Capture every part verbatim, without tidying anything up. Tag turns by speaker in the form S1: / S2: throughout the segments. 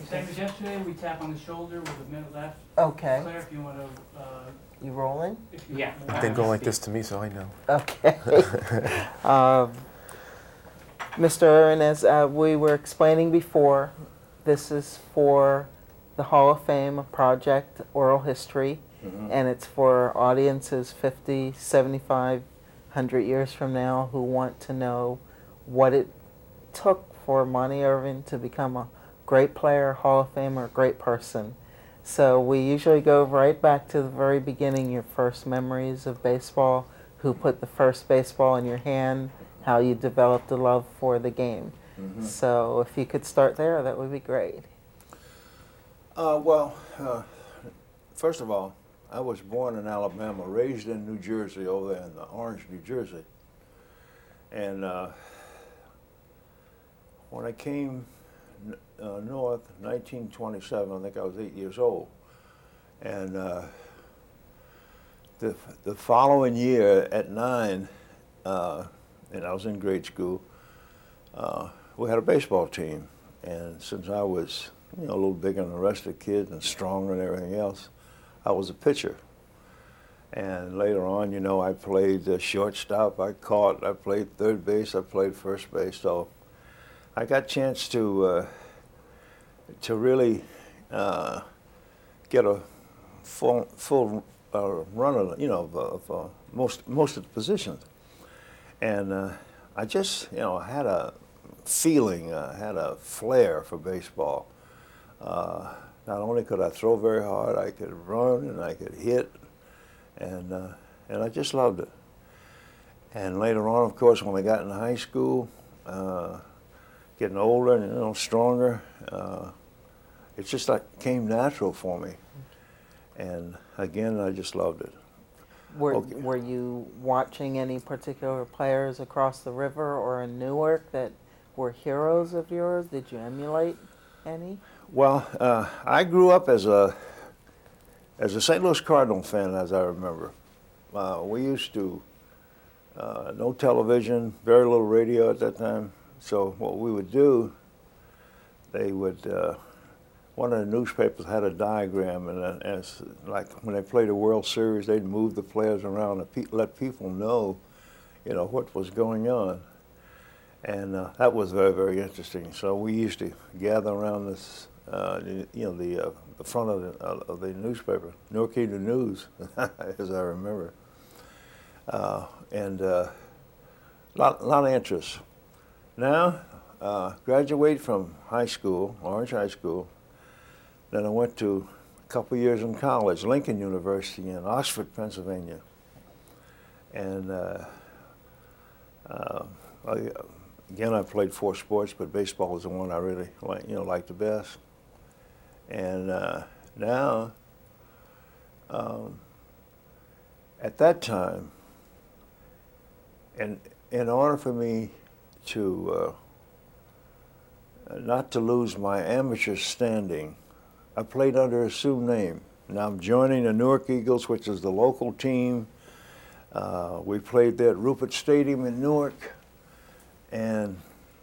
S1: Same as yesterday, we tap on the shoulder with a minute left.
S2: Okay.
S1: Claire, if you want to, uh,
S2: You rolling?
S1: if you
S3: Yeah.
S1: want
S4: They
S1: to
S4: go like
S1: speak.
S4: this to me, so I know.
S2: Okay. um, Mister Aaron, as uh, we were explaining before, this is for the Hall of Fame project, Oral History,
S5: Mhm.
S2: and it's for audiences fifty, seventy-five, one hundred years from now who want to know what it took for Monty Irving to become a great player, Hall of Famer, great person. So we usually go right back to the very beginning, your first memories of baseball, who put the first baseball in your hand, how you developed a love for the game.
S5: Mhm.
S2: So if you could start there, that would be great.
S5: Uh, well, uh, first of all, I was born in Alabama, raised in New Jersey, over there in the Orange, New Jersey. And uh, when I came uh, north, nineteen twenty-seven, I think I was eight years old. And uh, the, the following year at nine, uh, and I was in grade school, uh, we had a baseball team. And since I was you know, a little bigger than the rest of the kids and stronger and everything else, I was a pitcher. And later on, you know, I played uh, shortstop, I caught, I played third base, I played first base. So I got a chance to, uh, to really uh, get a full, full uh, run of, you know, of, of uh, most, most of the positions. And uh, I just, you know, had a feeling, uh, had a flair for baseball. Uh, not only could I throw very hard, I could run and I could hit, and uh, and I just loved it. And later on, of course, when I got in high school, uh, getting older and you know stronger, uh, it just like came natural for me. And again, I just loved it.
S2: Were,
S5: Okay.
S2: were you watching any particular players across the river or in Newark that were heroes of yours? Did you emulate any?
S5: Well, uh, I grew up as a as a Saint Louis Cardinal fan, as I remember. Uh, we used to uh, no television, very little radio at that time. So what we would do, they would uh, one of the newspapers had a diagram, and uh, as like when they played a World Series, they'd move the players around and pe- let people know, you know, what was going on. And uh, that was very, very interesting. So we used to gather around this, uh, you know, the, uh, the front of the, uh, of the newspaper, Newark Evening News, as I remember. Uh, and a uh, lot, lot of interest. Now, uh, graduated from high school, Orange High School. Then I went to a couple years in college, Lincoln University in Oxford, Pennsylvania. And uh, uh, I, Again, I played four sports, but baseball was the one I really like, you know, liked the best. And uh, now, um, at that time, and in order for me to uh, not to lose my amateur standing, I played under an assumed name. Now I'm joining the Newark Eagles, which is the local team. Uh, we played there at Rupert Stadium in Newark. And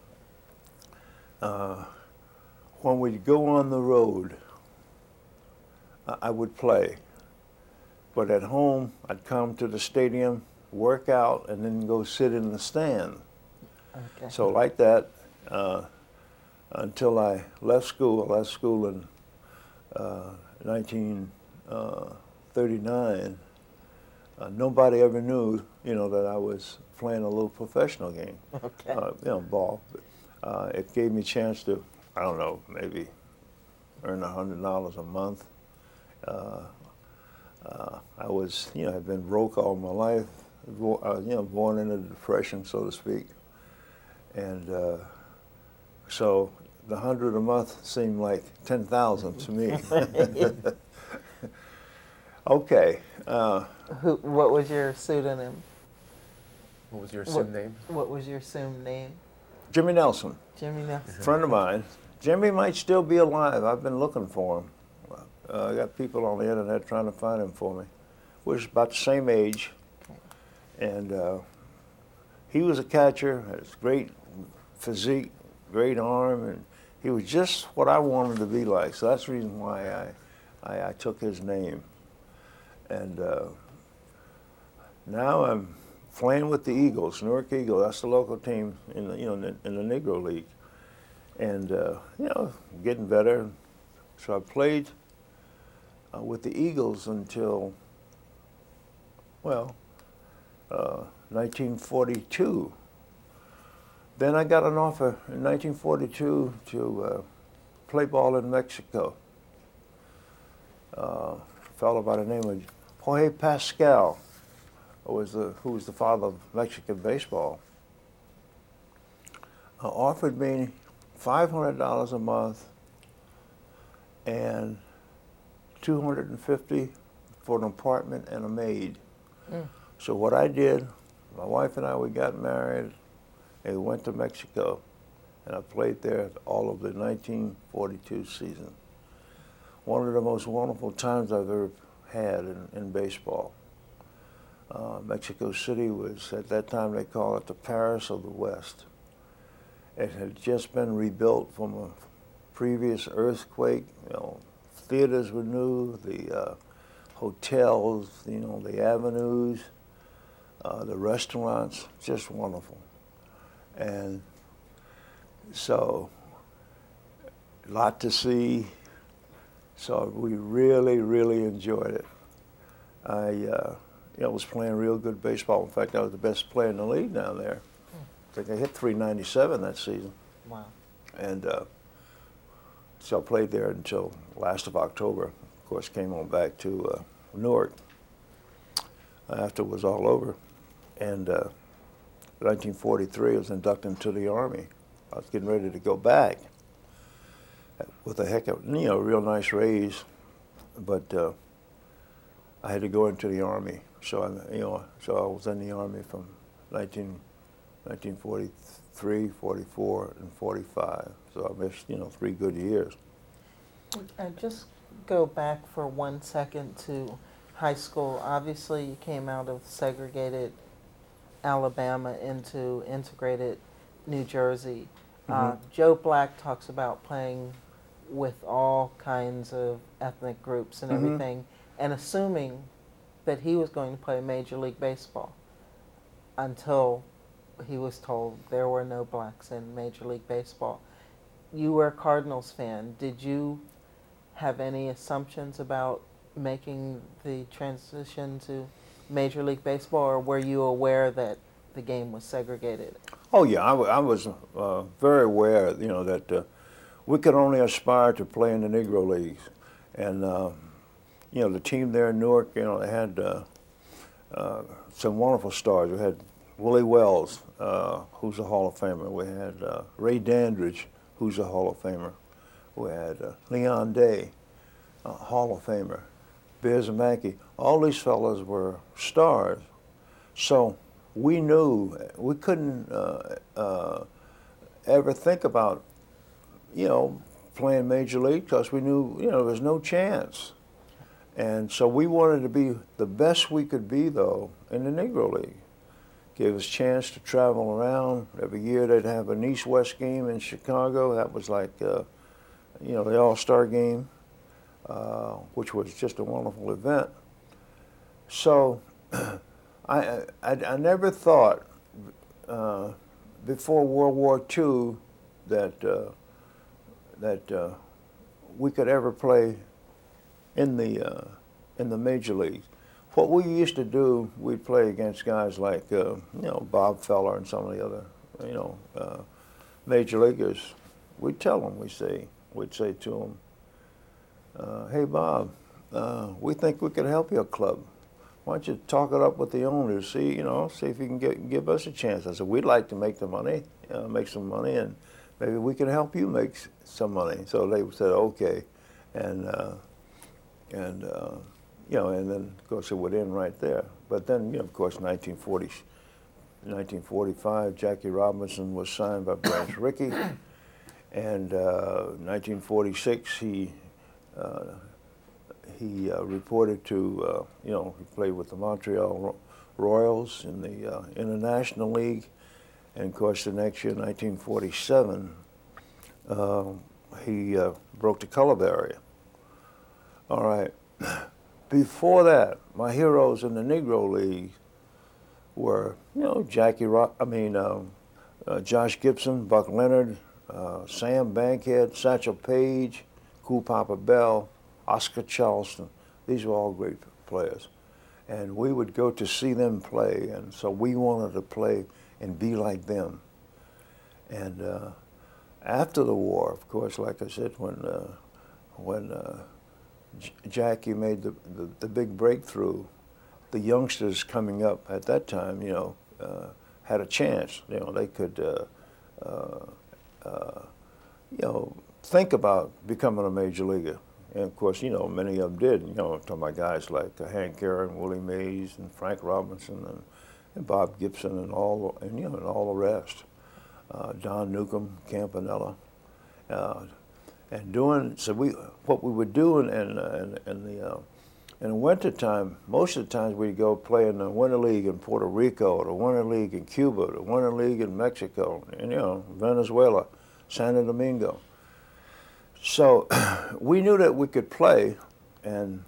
S5: uh, when we'd go on the road, I, I would play. But at home, I'd come to the stadium, work out, and then go sit in the stand.
S2: Okay.
S5: So like that, uh, until I left school, I left school in uh, nineteen thirty-nine, uh, nobody ever knew, you know, that I was playing a little professional game,
S2: Okay.
S5: uh, you know, ball. But, uh, it gave me a chance to, I don't know, maybe earn a hundred dollars a month. Uh, uh, I was, you know, I'd been broke all my life, bo- uh, you know, born in a depression, so to speak, and uh, so the hundred a month seemed like ten thousand to me. Okay. Uh,
S2: Who? What was your pseudonym?
S4: What was your
S2: What-
S4: assumed name?
S2: What was your assumed name?
S5: Jimmy Nelson,
S2: Jimmy Nelson.
S5: friend of mine. Jimmy might still be alive. I've been looking for him. Uh, I got people on the internet trying to find him for me. We're about the same age, and uh, he was a catcher. Has great physique, great arm, and he was just what I wanted to be like. So that's the reason why I, I, I took his name. And uh, now I'm playing with the Eagles, Newark Eagles. That's the local team in the, you know, in the, in the Negro League. And, uh, you know, getting better. So I played uh, with the Eagles until, well, uh, nineteen forty-two. Then I got an offer in nineteen forty-two to uh, play ball in Mexico. Uh, a fellow by the name of Jorge Pascal, who was the, who was the father of Mexican baseball, uh, offered me five hundred dollars a month and two hundred fifty dollars for an apartment and a maid. Mm. So what I did, my wife and I, we got married, and we went to Mexico, and I played there all of the nineteen forty-two season. One of the most wonderful times I've ever had in, in baseball. Uh, Mexico City was, at that time they called it the Paris of the West. It had just been rebuilt from a previous earthquake. You know, theaters were new, the uh, hotels, you know, the avenues, uh, the restaurants, just wonderful. And so, a lot to see. So we really, really enjoyed it. I, uh, you know, was playing real good baseball. In fact, I was the best player in the league down there. I think I hit three ninety-seven that season.
S2: Wow.
S5: And uh, so I played there until last of October. Of course, came on back to uh, Newark after it was all over. And uh, nineteen forty-three, I was inducted into the Army. I was getting ready to go back with a heck of, you know, real nice raise, but uh, I had to go into the Army. So I, you know, so I was in the Army from nineteen forty-three, forty-four, and forty-five. So I missed, you know, three good years.
S2: And just go back for one second to high school. Obviously, you came out of segregated Alabama into integrated New Jersey. Uh, Joe Black talks about playing with all kinds of ethnic groups and
S5: Mhm.
S2: everything, and assuming that he was going to play Major League Baseball until he was told there were no blacks in Major League Baseball. You were a Cardinals fan. Did you have any assumptions about making the transition to Major League Baseball, or were you aware that the game was segregated?
S5: Oh yeah, I, w- I was uh, very aware, you know, that uh, we could only aspire to play in the Negro Leagues. And, uh, you know, the team there in Newark, you know, they had uh, uh, some wonderful stars. We had Willie Wells, uh, who's a Hall of Famer. We had uh, Ray Dandridge, who's a Hall of Famer. We had uh, Leon Day, a Hall of Famer. Bears and Mackey. All these fellas were stars. So we knew we couldn't uh, uh, ever think about, you know, playing Major League because we knew, you know, there was no chance. And so we wanted to be the best we could be, though, in the Negro League. Gave us a chance to travel around. Every year they'd have an East-West game in Chicago. That was like, uh, you know, the All-Star game, uh, which was just a wonderful event. So I, I, I never thought uh, before World War Two that uh, that uh, we could ever play in the uh, in the major leagues. What we used to do, we'd play against guys like uh, you know, Bob Feller and some of the other, you know, uh, major leaguers. We'd tell them, we say, we'd say to them, uh, "Hey Bob, uh, we think we could help your club. Why don't you talk it up with the owners? See, you know, see if you can get, give us a chance." I said, "We'd like to make the money, uh, make some money, and maybe we can help you make s- some money." So they said, "Okay," and uh, and uh, you know, and then of course it would end right there. But then, you know, of course, nineteen forty, nineteen forty-five, Jackie Robinson was signed by Branch Rickey, and uh, nineteen forty-six he. Uh, He uh, reported to, uh, you know, he played with the Montreal Ro- Royals in the uh, International League. And of course, the next year, nineteen forty-seven, uh, he uh, broke the color barrier. All right. Before that, my heroes in the Negro League were, you know, Jackie Rock, I mean, um, uh, Josh Gibson, Buck Leonard, uh, Sam Bankhead, Satchel Paige, Cool Papa Bell, Oscar Charleston. These were all great players. And we would go to see them play, and so we wanted to play and be like them. And uh, after the war, of course, like I said, when uh, when uh, J Jackie made the, the, the big breakthrough, the youngsters coming up at that time, you know, uh, had a chance. You know, they could, uh, uh, uh, you know, think about becoming a major leaguer. And of course, you know, many of them did. You know, I'm talking about guys like uh, Hank Aaron, Willie Mays, and Frank Robinson, and, and Bob Gibson, and all, and you know, and all the rest. Uh, Don Newcomb, Campanella, uh, and doing. So we, what we would do in in, in, in the uh, in the winter time, most of the times we'd go play in the Winter League in Puerto Rico, the Winter League in Cuba, the Winter League in Mexico, and you know, Venezuela, Santo Domingo. So we knew that we could play, and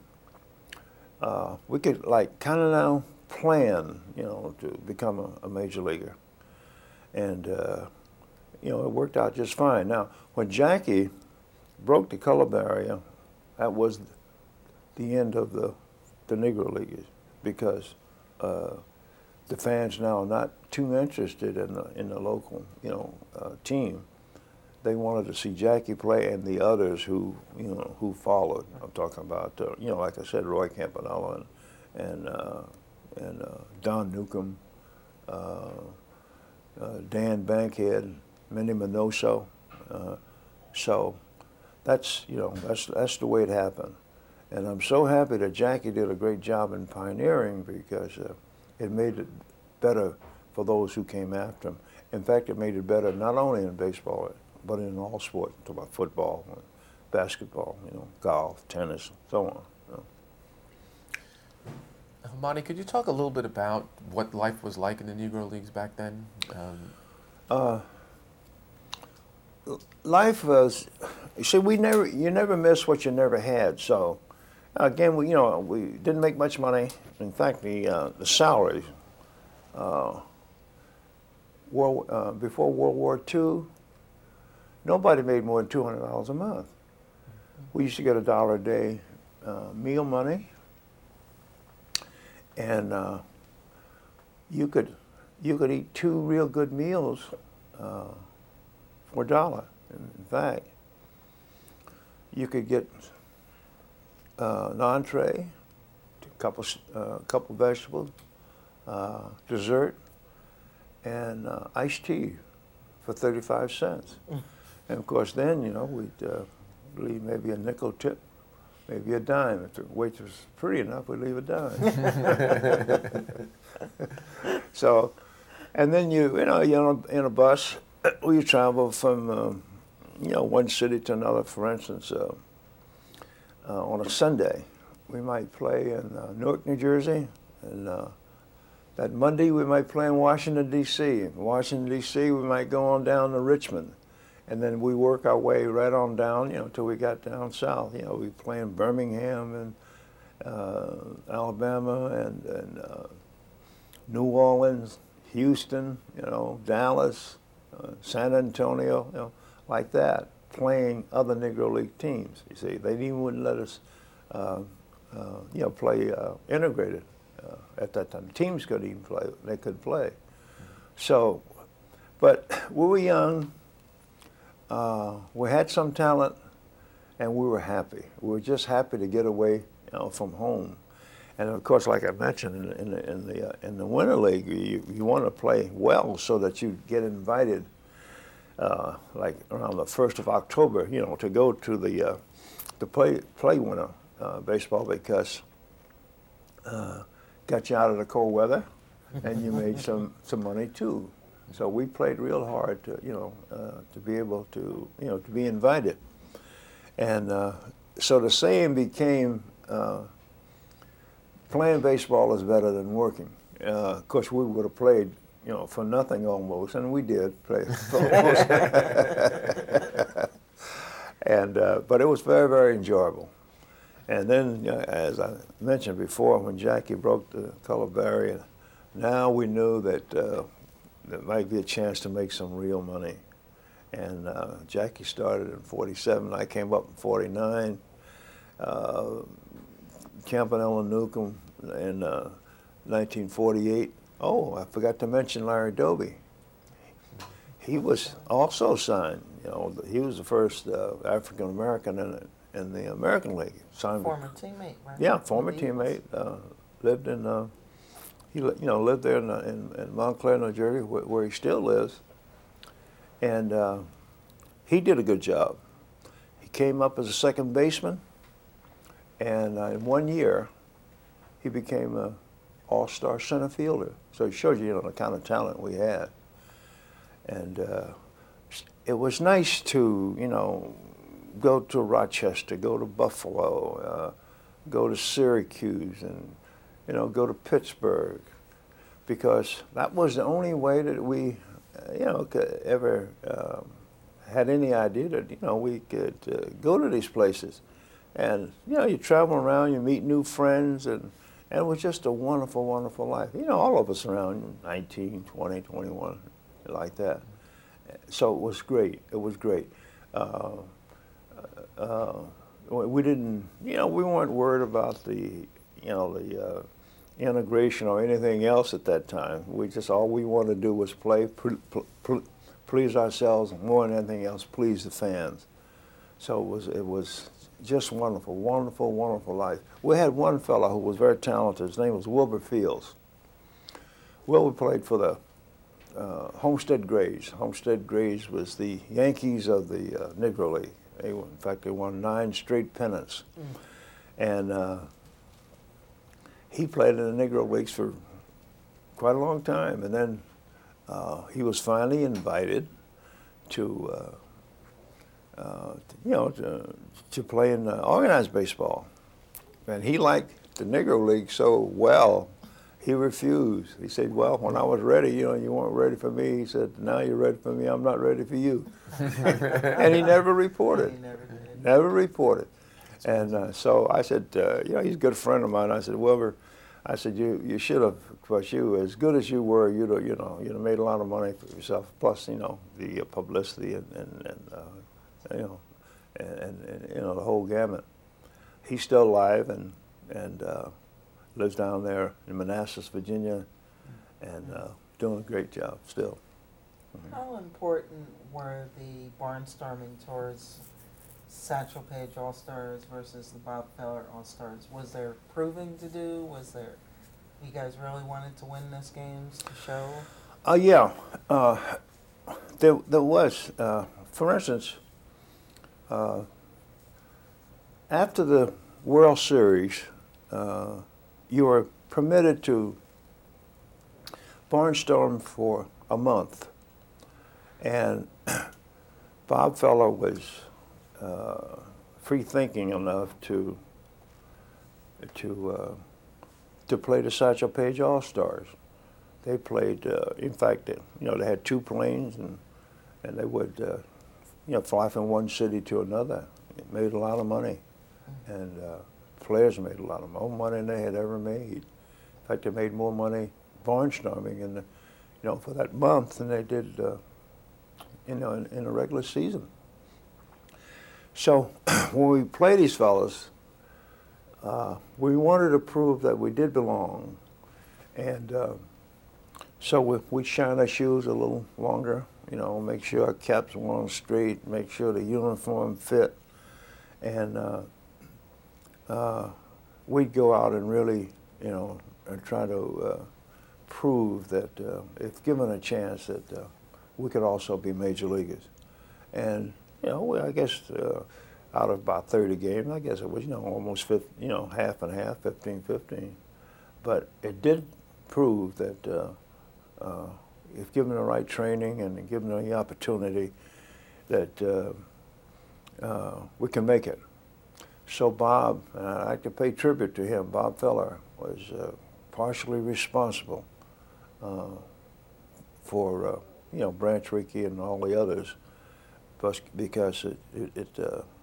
S5: uh, we could like kind of now plan, you know, to become a, a major leaguer. And uh, you know, it worked out just fine. Now, when Jackie broke the color barrier, that was the end of the the Negro Leagues, because uh, the fans now are not too interested in the in the local, you know, uh, team. They wanted to see Jackie play and the others who, you know, who followed. I'm talking about, uh, you know, like I said, Roy Campanella and and, uh, and uh, Don Newcomb, uh, uh, Dan Bankhead, Minnie Minoso. Uh, so that's, you know, that's that's the way it happened. And I'm so happy that Jackie did a great job in pioneering, because uh, it made it better for those who came after him. In fact, it made it better not only in baseball, but in all sports. Talk about football, basketball, you know, golf, tennis, so on. You know.
S4: Monty, could you talk a little bit about what life was like in the Negro Leagues back then? Um,
S5: uh, life was, you see, we never, you never miss what you never had. So, again, we, you know, we didn't make much money. In fact, the uh, the salaries, uh, World, uh, before World War Two, nobody made more than two hundred dollars a month. We used to get a dollar a day uh, meal money, and uh, you could you could eat two real good meals uh, for a dollar. In fact, you could get uh, an entree, a couple uh, couple vegetables, uh, dessert, and uh, iced tea for thirty-five cents. Mm. And of course, then, you know, we'd uh, leave maybe a nickel tip, maybe a dime. If the waitress was pretty enough, we'd leave a dime. So, and then you, you know, you're in a bus, we travel from, um, you know, one city to another. For instance, uh, uh, on a Sunday, we might play in uh, Newark, New Jersey, and uh, that Monday we might play in Washington, D C In Washington, D C, we might go on down to Richmond. And then we work our way right on down, you know, until we got down south. You know, we play in Birmingham and uh, Alabama and, and uh, New Orleans, Houston, you know, Dallas, uh, San Antonio, you know, like that, playing other Negro League teams. You see, they even wouldn't let us, uh, uh, you know, play uh, integrated uh, at that time. Teams couldn't even play; they could play. So, but we were young. Uh, we had some talent, and we were happy. We were just happy to get away, you know, from home. And of course, like I mentioned, in, in the in the, uh, in the Winter League, you you want to play well so that you get invited, uh, like around the first of October, you know, to go to the uh, to play play winter uh, baseball, because uh, got you out of the cold weather, and you made some some money too. So we played real hard to, you know, uh, to be able to, you know, to be invited. And uh, so the saying became, uh, playing baseball is better than working. Uh, of course, we would have played, you know, for nothing almost, and we did play for almost. and uh, but it was very, very enjoyable. And then, you know, as I mentioned before, when Jackie broke the color barrier, now we knew that uh, there might be a chance to make some real money. And uh, Jackie started in forty-seven. I came up in forty-nine. Uh, Campanella Newcomb in uh, nineteen forty-eight. Oh, I forgot to mention Larry Doby. He was also signed. You know, he was the first uh, African American in it. In the American League. Signed
S2: Former teammate, right?
S5: Yeah, former
S2: With the
S5: teammate.
S2: Eagles.
S5: Uh, lived in, uh, he li- you know lived there in, uh, in, in Montclair, New Jersey, where, where he still lives. And uh, he did a good job. He came up as a second baseman, and uh, in one year, he became a all-star center fielder. So it shows you, you know, the kind of talent we had. And uh, it was nice to, you know, go to Rochester, go to Buffalo, uh, go to Syracuse, and you know, go to Pittsburgh, because that was the only way that we, uh, you know, could ever um, had any idea that you know we could uh, go to these places, and you know, you travel around, you meet new friends, and and it was just a wonderful, wonderful life. You know, all of us around nineteen, twenty, twenty-one, like that. So it was great. It was great. Uh, Uh, we didn't, you know, we weren't worried about the, you know, the uh, integration or anything else at that time. We just, all we wanted to do was play, pl pl please ourselves, and more than anything else, please the fans. So it was, it was just wonderful, wonderful, wonderful life. We had one fellow who was very talented. His name was Wilbur Fields. Wilbur played for the uh, Homestead Grays. Homestead Grays was the Yankees of the uh, Negro League. They, in fact, they won nine straight pennants. Mm. And uh, he played in the Negro Leagues for quite a long time. And then uh, he was finally invited to, uh, uh, you know, to, to play in uh, organized baseball. And he liked the Negro League so well, he refused. He said, well, when I was ready, you know, you weren't ready for me. He said, now you're ready for me, I'm not ready for you. And he never reported.
S2: He never did.
S5: Never reported. And uh, so I said, uh, you know, he's a good friend of mine. I said, Wilbur, I said, you you should have, because you, as good as you were, you'd have, you know, you'd have made a lot of money for yourself, plus, you know, the uh, publicity and, and, and uh, you know, and, and, and, you know, the whole gamut. He's still alive and, and uh, lives down there in Manassas, Virginia, and uh, doing a great job still. Mm-hmm.
S2: How important were the barnstorming tours, Satchel Paige All-Stars versus the Bob Feller All-Stars? Was there proving to do? Was there, you guys really wanted to win this games to show?
S5: Uh, yeah, uh, there, there was. Uh, for instance, uh, after the World Series, uh, you were permitted to barnstorm for a month. And Bob Feller was uh, free-thinking enough to to uh, to play the Satchel Paige All-Stars. They played, uh, in fact, they, you know, they had two planes, and and they would, uh, you know, fly from one city to another. It made a lot of money, and uh, players made a lot of more money than they had ever made. In fact, they made more money barnstorming in the, you know, for that month than they did. Uh, you know, in, in a regular season. So when we play these fellas, uh, we wanted to prove that we did belong. And uh, so we, we shine our shoes a little longer, you know, make sure our caps were on straight, make sure the uniform fit. And uh, uh, we'd go out and really, you know, and try to uh, prove that uh, if given a chance that uh, we could also be major leaguers. And, you know, we, I guess uh, out of about thirty games, I guess it was, you know, almost fifty, you know, half and half, fifteen fifteen. But it did prove that uh, uh, if given the right training and given the opportunity, that uh, uh, we can make it. So Bob, and I like to pay tribute to him, Bob Feller was uh, partially responsible uh, for uh, you know, Branch Rickey and all the others, because it, it, it uh,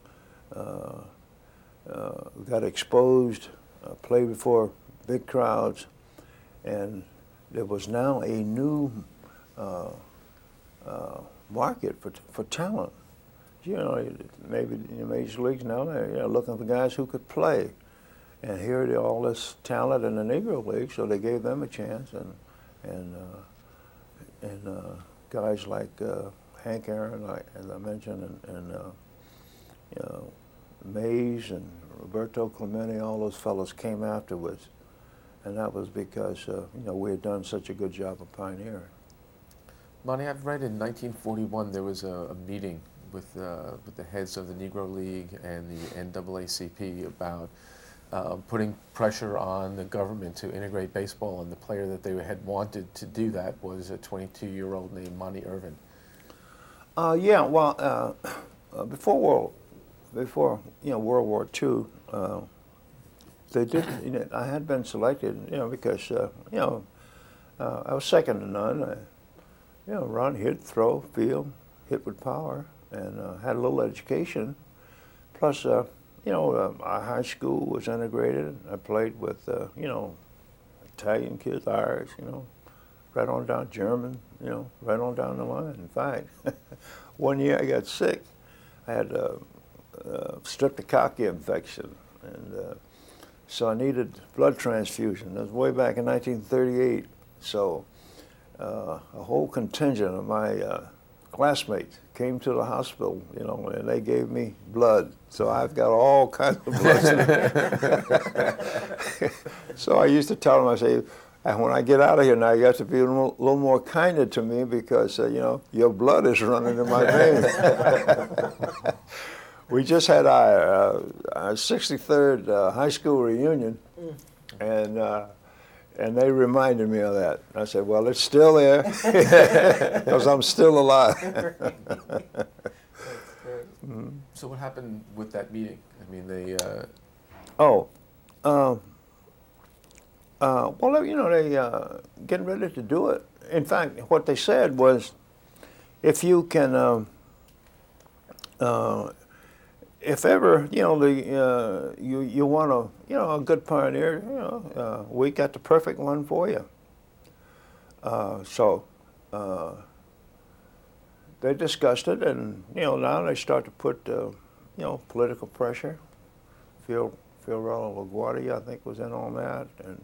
S5: uh, uh, got exposed, uh, played before big crowds, and there was now a new uh, uh, market for for talent. You know, maybe in the major leagues now they're you know, looking for guys who could play, and here there all this talent in the Negro League, so they gave them a chance, and and uh, and uh, guys like uh, Hank Aaron, like, as I mentioned, and, and uh, you know, Mays and Roberto Clemente, all those fellows came afterwards, and that was because uh, you know we had done such a good job of pioneering.
S4: Monty, I've read in nineteen forty-one there was a, a meeting with uh, with the heads of the Negro League and the N double A C P about uh, putting pressure on the government to integrate baseball, and the player that they had wanted to do that was a twenty-two-year-old named Monty Irvin.
S5: Uh, yeah, well, uh, uh, before World, before you know World War Two, uh, they did. You know, I had been selected, you know, because uh, you know uh, I was second to none. I, you know, run, hit, throw, field, hit with power, and uh, had a little education. Plus, uh, you know, uh, our high school was integrated. I played with, uh, you know, Italian kids, Irish, you know, right on down German, you know, right on down the line. In fact, one year I got sick. I had a, a streptococcus infection, and uh, so I needed blood transfusion. That was way back in nineteen thirty-eight. So uh, a whole contingent of my uh, classmates came to the hospital, you know, and they gave me blood. So I've got all kinds of blood. So I used to tell them, I say, and when I get out of here now, you have to be a little, little more kinder to me because, uh, you know, your blood is running in my veins. We just had our, uh, our sixty-third uh, high school reunion, and uh, and they reminded me of that. I said, well, it's still there because I'm still alive.
S2: Mm-hmm.
S4: So what happened with that meeting? I mean, they. Uh,
S5: Oh, um, uh, well, you know, they uh, getting ready to do it. In fact, what they said was, if you can, um, uh, if ever, you know, the uh, you you want a you know a good pioneer, you know, uh, we got the perfect one for you. Uh, so uh, they discussed it, and you know now they start to put uh, you know political pressure. Phil Phil LaGuardia, I think, was in on that, and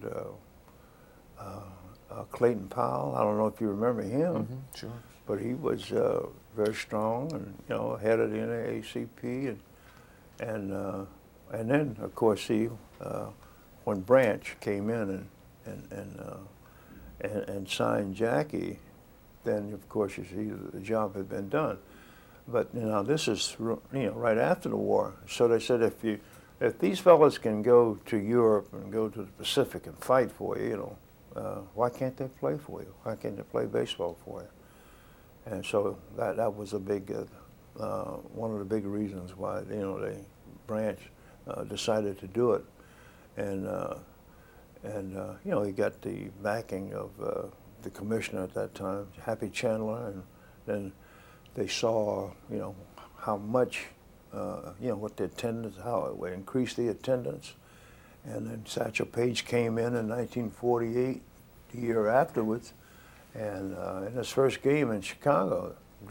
S5: uh, uh, uh, Clayton Powell. I don't know if you remember him,
S4: mm-hmm, sure.
S5: but he was uh, very strong, and you know head of the N double A C P, and and uh, and then of course see uh, when Branch came in and and and, uh, and and signed Jackie, then of course you see the job had been done. But you know this is you know right after the war, so they said if you if these fellas can go to Europe and go to the Pacific and fight for you, you know, uh, why can't they play for you? Why can't they play baseball for you? And so that that was a big, uh, uh, one of the big reasons why you know they Branch uh, decided to do it, and uh, and uh, you know he got the backing of uh, the commissioner at that time, Happy Chandler, and then they saw you know how much. Uh, you know, what the attendance, how it would increase the attendance. And then Satchel Paige came in in nineteen forty-eight, the year afterwards, and uh, in his first game in Chicago,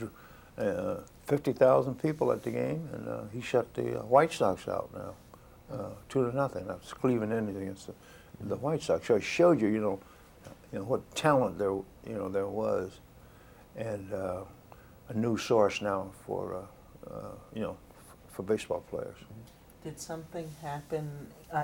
S5: uh, fifty thousand people at the game, and uh, he shut the uh, White Sox out now, uh, two to nothing. That's Cleveland Indians against the, the White Sox. So it showed you, you know, you know what talent there, you know, there was, and uh, a new source now for, uh, uh, you know, for baseball players.
S2: Did something happen? Uh,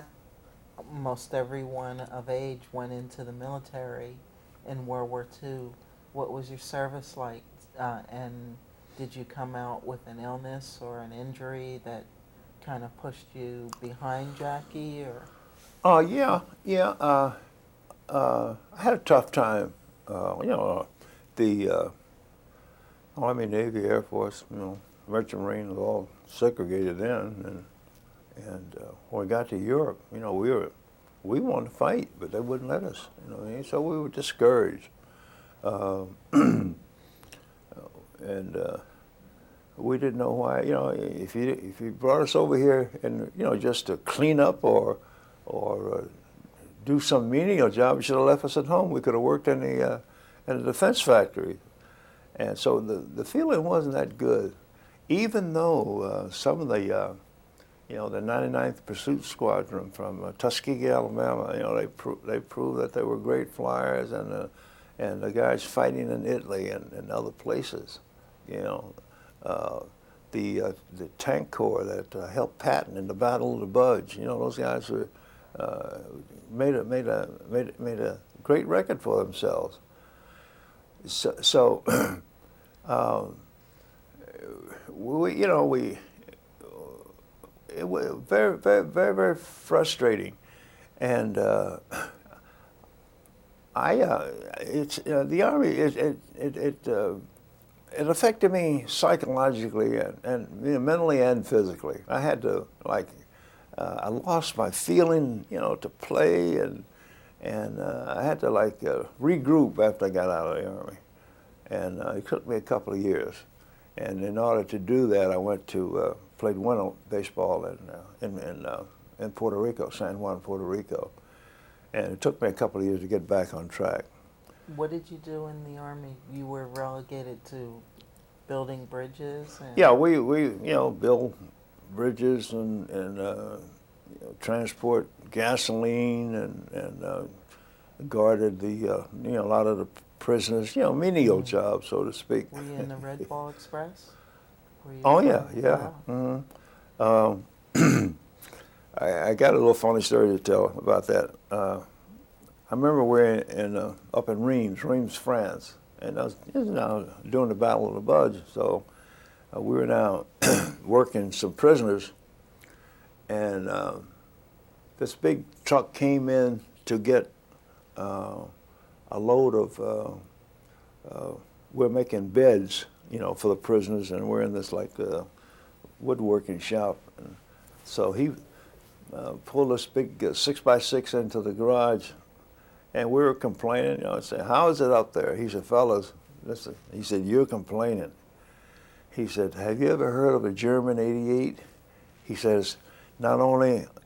S2: most everyone of age went into the military in World War Two. What was your service like? Uh, and did you come out with an illness or an injury that kind of pushed you behind Jackie? Or?
S5: Oh, uh, yeah, yeah. Uh, uh, I had a tough time. Uh, you know, uh, the uh, Army, Navy, Air Force, you know, Merchant Marine was all segregated then, and and uh, when we got to Europe, you know, we were we wanted to fight, but they wouldn't let us. You know, so we were discouraged, uh, and uh, we didn't know why. You know, if you if you brought us over here and you know just to clean up or or uh, do some menial job, you should have left us at home. We could have worked in the uh, in the defense factory, and so the the feeling wasn't that good, even though uh, some of the uh, you know the ninety-ninth Pursuit Squadron from uh, Tuskegee, Alabama, you know they pro- they proved that they were great flyers, and uh, and the guys fighting in Italy and, and other places, you know. Uh, the uh, the tank corps that uh, helped Patton in the Battle of the Bulge, you know, those guys were uh, made a made a made made a great record for themselves. So, so um, we, you know, we it was very very very very frustrating, and uh, I uh, it's uh, the Army it it it. it uh, It affected me psychologically and, and you know, mentally and physically. I had to like, uh, I lost my feeling, you know, to play, and and uh, I had to like uh, regroup after I got out of the Army, and uh, it took me a couple of years. And in order to do that, I went to uh, played winter baseball in uh, in in, uh, in Puerto Rico, San Juan, Puerto Rico, and it took me a couple of years to get back on track.
S2: What did you do in the Army? You were relegated to building bridges? And
S5: Yeah, we, we you know, build bridges and, and uh, you know, transport gasoline and, and uh, guarded the, uh, you know, a lot of the prisoners, you know, menial
S2: Mm.
S5: jobs, so to speak.
S2: Were you in the Red Ball Express? Were you
S5: Oh, yeah,
S2: part-
S5: yeah.
S2: Wow.
S5: hmm Um, I, I got a little funny story to tell about that. Uh, I remember we're in, in uh, up in Reims, Reims, France, and I was, it was now during the Battle of the Bulge, so uh, we were now working some prisoners, and uh, this big truck came in to get uh, a load of, uh, uh, we're making beds, you know, for the prisoners, and we're in this like uh, woodworking shop, and so he uh, pulled this big uh, six by six into the garage. And we were complaining, you know, I said, how is it up there? He said, fellas, listen, he said, you're complaining. He said, have you ever heard of a German eighty-eight? He says, not only